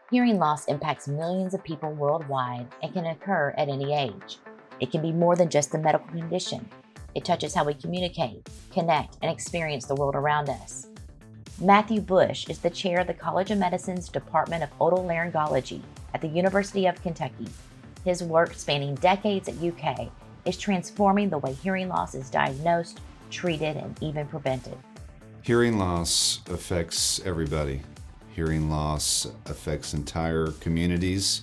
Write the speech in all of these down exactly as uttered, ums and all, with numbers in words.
Hearing loss impacts millions of people worldwide and can occur at any age. It can be more than just a medical condition. It touches how we communicate, connect, and experience the world around us. Matthew Bush is the chair of the College of Medicine's Department of Otolaryngology at the University of Kentucky. His work, spanning decades at U K, is transforming the way hearing loss is diagnosed, treated, and even prevented. Hearing loss affects everybody. Hearing loss affects entire communities,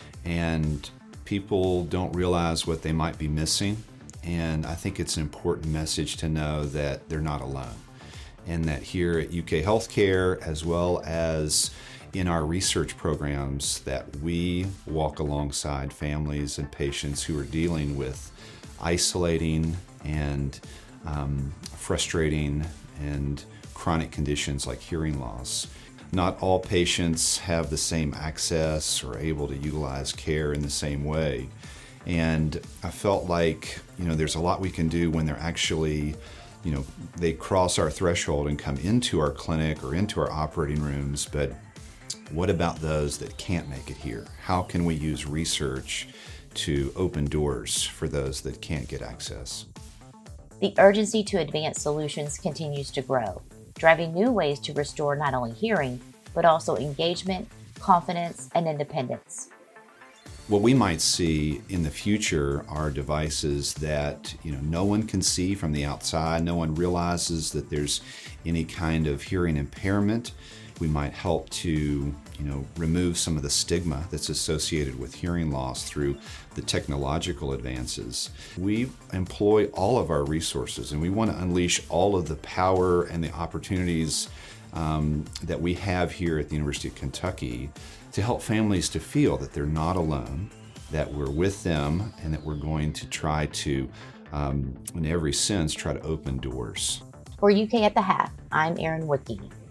and people don't realize what they might be missing. And I think it's an important message to know that they're not alone, and that here at U K Healthcare, as well as in our research programs, that we walk alongside families and patients who are dealing with isolating and um, frustrating and chronic conditions like hearing loss. Not all patients have the same access or able to utilize care in the same way. And I felt like, you know, there's a lot we can do when they're actually, you know, they cross our threshold and come into our clinic or into our operating rooms, but what about those that can't make it here? How can we use research to open doors for those that can't get access? The urgency to advance solutions continues to grow, driving new ways to restore not only hearing, but also engagement, confidence, and independence. What we might see in the future are devices that, you know, no one can see from the outside. No one realizes that there's any kind of hearing impairment. We might help to, you know, remove some of the stigma that's associated with hearing loss through the technological advances. We employ all of our resources, and we want to unleash all of the power and the opportunities um, that we have here at the University of Kentucky to help families to feel that they're not alone, that we're with them, and that we're going to try to, um, in every sense, try to open doors. For U K at the Half, I'm Erin Woodkey.